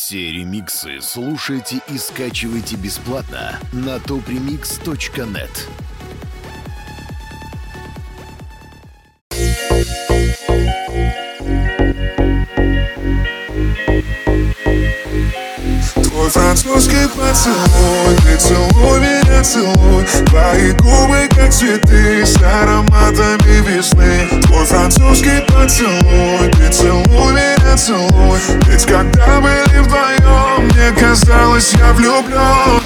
Все ремиксы слушайте и скачивайте бесплатно на topremix.net. Твой французский поцелуй, ты целуй меня, целуй. Твои губы, как цветы, с ароматами весны. Твой французский поцелуй, ты целуй меня, целуй. Ведь когда были вдвоем, мне казалось, я влюблен.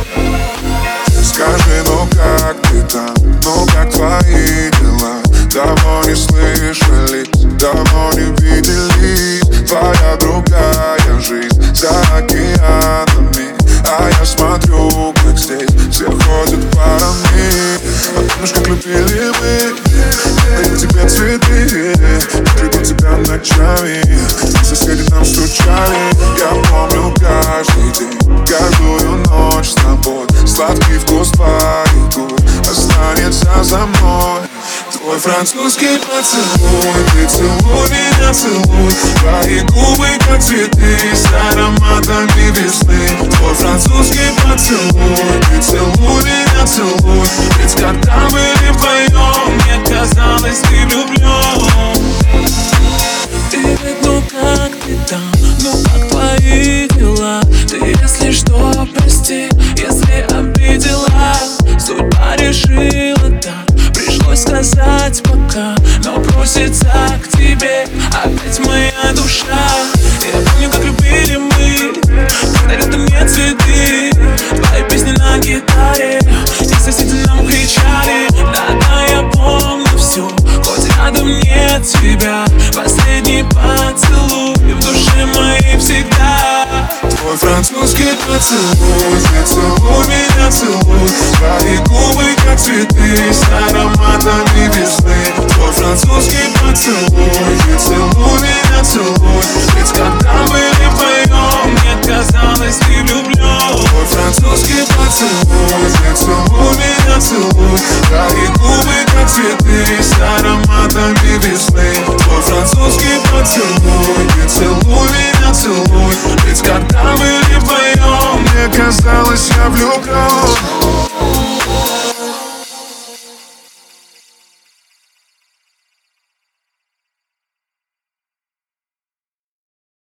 Скажи, ну как ты там, ну как твои дела? Давно не слышали, давно не видели. Твоя другая жизнь за океанами, а я смотрю, как здесь все ходят парами. А помнишь, как любили мы? Даю тебе цветы, приду тебя ночами. Соседи нам стучали. Я помню каждый день, каждую ночь с тобой. Сладкий вкус твоих губ останется за мной. Твой французский поцелуй, ты целуй меня, целуй. Твои губы, как цветы, с ароматами весны. Твой французский поцелуй, ты целуй меня, целуй. Ведь когда были вдвоем, мне казалось, ты влюблен. Привет, ну как ты там, ну как твои дела? Ты, если что, прости, если обидела. Судьба решила так, пришлось сказать пока. Но просится к тебе опять моя душа. Я помню, как любили мы, когда рядом мне цветы. Твои песни на гитаре, и соседи нам кричали. Да-да, я помню все, хоть рядом нет тебя. Последний поцелуй в душе моей всегда. Твой французский поцелуй, ты целуй меня, целуй. Твои губы, как цветы, с ароматами весны. Твой французский поцелуй, ты целуй меня, целуй. Ведь когда были вдвоем, мне казалось, ты влюблен. Твой французский поцелуй, ты целуй меня, целуй. Твои губы, как цветы, с ароматами весны. Твой французский поцелуй, ты целуй меня, целуй. Ведь когда были вдвоем, мне казалось, я влюблен.